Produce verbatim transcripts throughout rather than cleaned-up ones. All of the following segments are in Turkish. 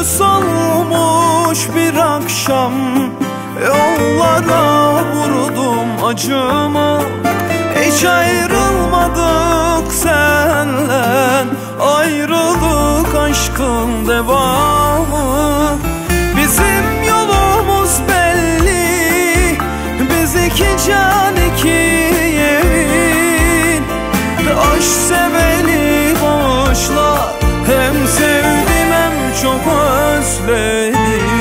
solmuş bir akşam, yollara vurdum acımı. Hiç ayrılmadık senden, ayrılık aşkın devamı. Bizim yolumuz belli, biz iki can iki yemin. Aşk seveli bağışla, hem sevdim hem çok özledim.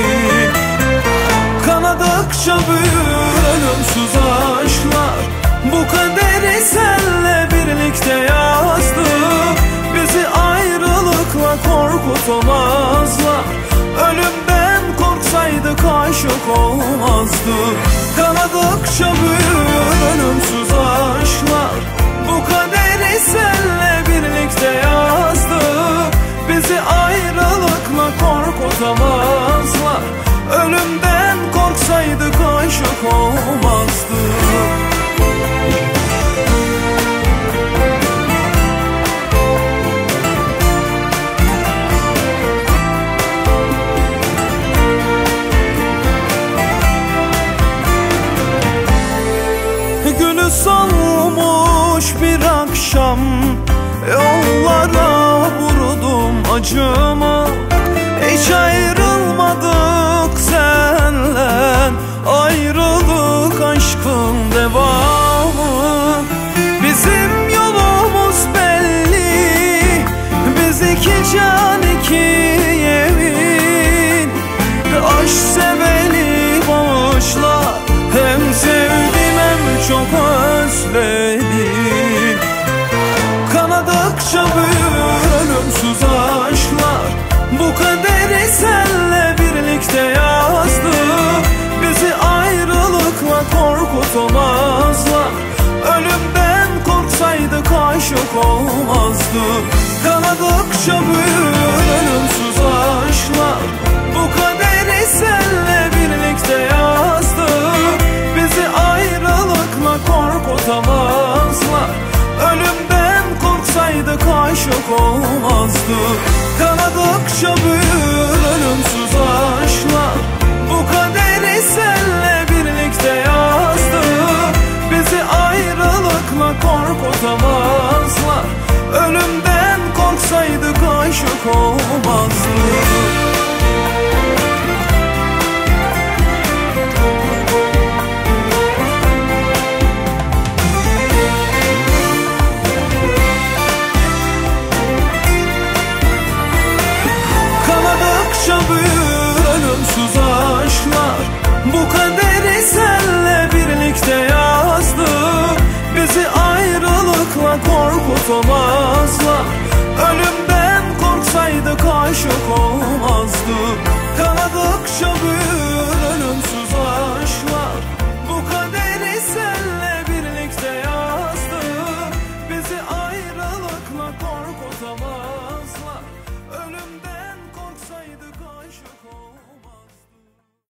Kanadıkça büyür ölümsüz aşklar, bu kaderi senle birlikte yazdık. Bizi ayrılıkla korkutamazlar, ölümden korksaydık aşık olmazdık. Kanadıkça büyür ölümsüz aşklar, bu kaderi senle birlikte yazdık. Bizi ayrılıkla korkutamazlar, ölümden korksaydık aşık olmazdık. Günü solmuş bir akşam, yollara vurdum acımı. Hiç ayrılmadık senden, ayrılık aşkın devamı. Bizim yolumuz belli, biz iki can iki yemin. Aşk seveli bağışla, hem sevdim hem çok özledim. Kanadıkça büyür ölümsüz aşklar, bu kaderi senle birlikte yazdık. Bizi ayrılıkla korkutamazlar, ölümden korksaydık aşık olmazdık. Kanadıkça büyür ölümsüz aşklar, bu kaderi senle birlikte yazdık. Bizi ayrılıkla korkutamazlar, ölümden korksaydık aşık olmazdık. Kanadıkça büyür ölümsüz aşklar, bu kaderi senle birlikte yazdık. Bizi ayrılıkla korkutamazlar, ölümden korksaydık aşık olmazdık. Kanadıkça büyür ölümsüz aşklar, bu kaderi senle birlikte yazdık. Bizi ayrılıkla korkutamazlar, ölümden korksaydık aşık olmazdık. Kanadıkça